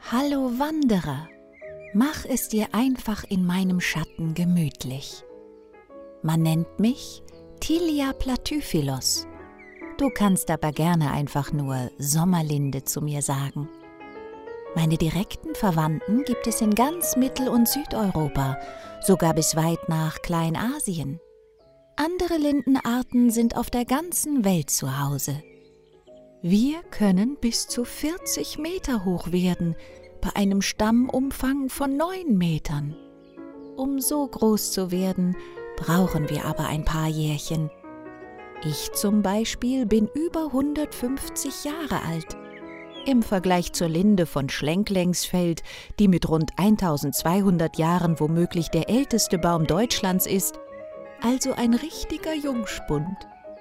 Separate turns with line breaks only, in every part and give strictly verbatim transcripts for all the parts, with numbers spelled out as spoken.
Hallo Wanderer, mach es dir einfach in meinem Schatten gemütlich. Man nennt mich Tilia Platyphylos. Du kannst aber gerne einfach nur Sommerlinde zu mir sagen. Meine direkten Verwandten gibt es in ganz Mittel- und Südeuropa, sogar bis weit nach Kleinasien. Andere Lindenarten sind auf der ganzen Welt zu Hause. Wir können bis zu vierzig Meter hoch werden, bei einem Stammumfang von neun Metern. Um so groß zu werden, brauchen wir aber ein paar Jährchen. Ich zum Beispiel bin über hundertfünfzig Jahre alt. Im Vergleich zur Linde von Schlenklengsfeld, die mit rund eintausendzweihundert Jahren womöglich der älteste Baum Deutschlands ist, also ein richtiger Jungspund.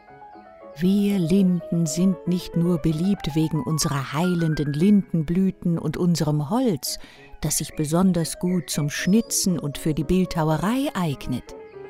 Wir Linden sind nicht nur beliebt wegen unserer heilenden Lindenblüten und unserem Holz, das sich besonders gut zum Schnitzen und für die Bildhauerei eignet.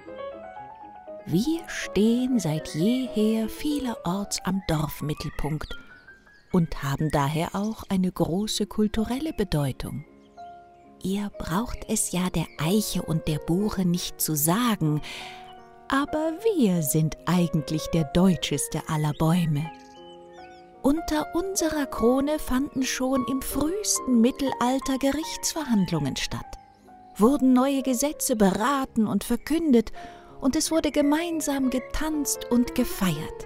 Wir stehen seit jeher vielerorts am Dorfmittelpunkt und haben daher auch eine große kulturelle Bedeutung. Ihr braucht es ja der Eiche und der Buche nicht zu sagen, aber wir sind eigentlich der deutscheste aller Bäume. Unter unserer Krone fanden schon im frühesten Mittelalter Gerichtsverhandlungen statt, wurden neue Gesetze beraten und verkündet, und es wurde gemeinsam getanzt und gefeiert.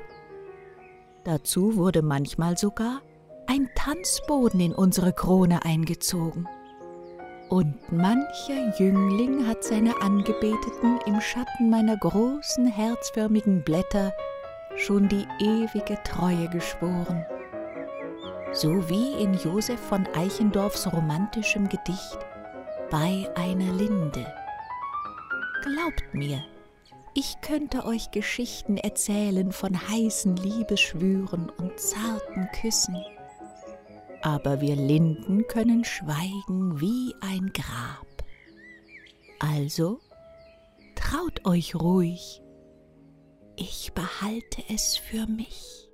Dazu wurde manchmal sogar ein Tanzboden in unsere Krone eingezogen. Und mancher Jüngling hat seine Angebeteten im Schatten meiner großen, herzförmigen Blätter schon die ewige Treue geschworen. So wie in Josef von Eichendorffs romantischem Gedicht »Bei einer Linde«. Glaubt mir, ich könnte euch Geschichten erzählen von heißen Liebesschwüren und zarten Küssen. Aber wir Linden können schweigen wie ein Grab. Also traut euch ruhig, ich behalte es für mich.